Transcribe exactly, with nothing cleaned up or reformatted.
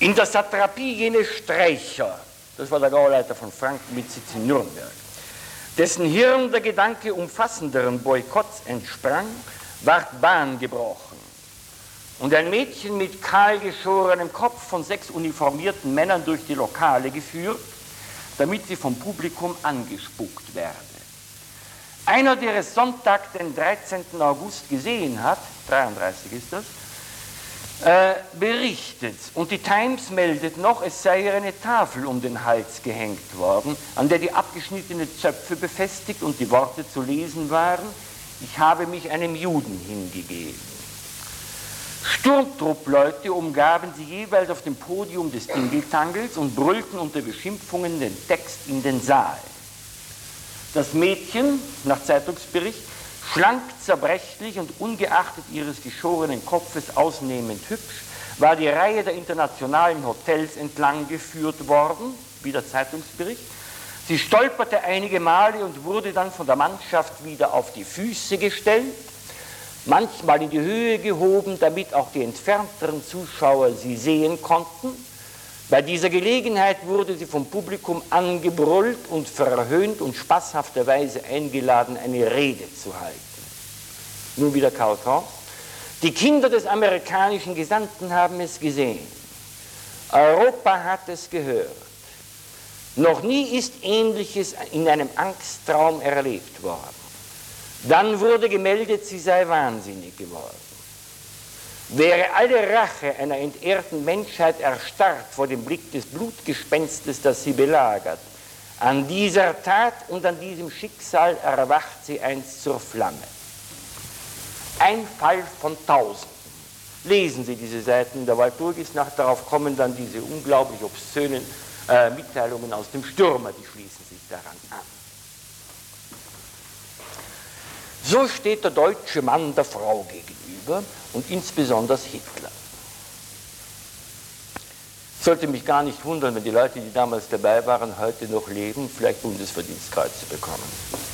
In der Satrapie jenes Streicher, das war der Gauleiter von Franken mit Sitz in Nürnberg, dessen Hirn der Gedanke umfassenderen Boykotts entsprang, ward Bahn gebrochen. Und ein Mädchen mit kahl geschorenem Kopf von sechs uniformierten Männern durch die Lokale geführt, damit sie vom Publikum angespuckt werde. Einer, der es Sonntag, den dreizehnten August gesehen hat, dreiunddreißig ist das, äh, berichtet, und die Times meldet noch, es sei ihr eine Tafel um den Hals gehängt worden, an der die abgeschnittenen Zöpfe befestigt und die Worte zu lesen waren: Ich habe mich einem Juden hingegeben. Sturmtruppleute umgaben sie jeweils auf dem Podium des Tingeltangels und brüllten unter Beschimpfungen den Text in den Saal. Das Mädchen, nach Zeitungsbericht, schlank, zerbrechlich und ungeachtet ihres geschorenen Kopfes ausnehmend hübsch, war die Reihe der internationalen Hotels entlang geführt worden, wie der Zeitungsbericht. Sie stolperte einige Male und wurde dann von der Mannschaft wieder auf die Füße gestellt, manchmal in die Höhe gehoben, damit auch die entfernteren Zuschauer sie sehen konnten. Bei dieser Gelegenheit wurde sie vom Publikum angebrüllt und verhöhnt und spaßhafterweise eingeladen, eine Rede zu halten. Nun wieder Karl Kraus. Die Kinder des amerikanischen Gesandten haben es gesehen. Europa hat es gehört. Noch nie ist Ähnliches in einem Angsttraum erlebt worden. Dann wurde gemeldet, sie sei wahnsinnig geworden. Wäre alle Rache einer entehrten Menschheit erstarrt vor dem Blick des Blutgespenstes, das sie belagert, an dieser Tat und an diesem Schicksal erwacht sie einst zur Flamme. Ein Fall von Tausenden. Lesen Sie diese Seiten der Walpurgisnacht, darauf kommen dann diese unglaublich obszönen äh, Mitteilungen aus dem Stürmer, die schließen sich daran an. So steht der deutsche Mann der Frau gegenüber und insbesondere Hitler. Sollte mich gar nicht wundern, wenn die Leute, die damals dabei waren, heute noch leben, vielleicht Bundesverdienstkreuze bekommen.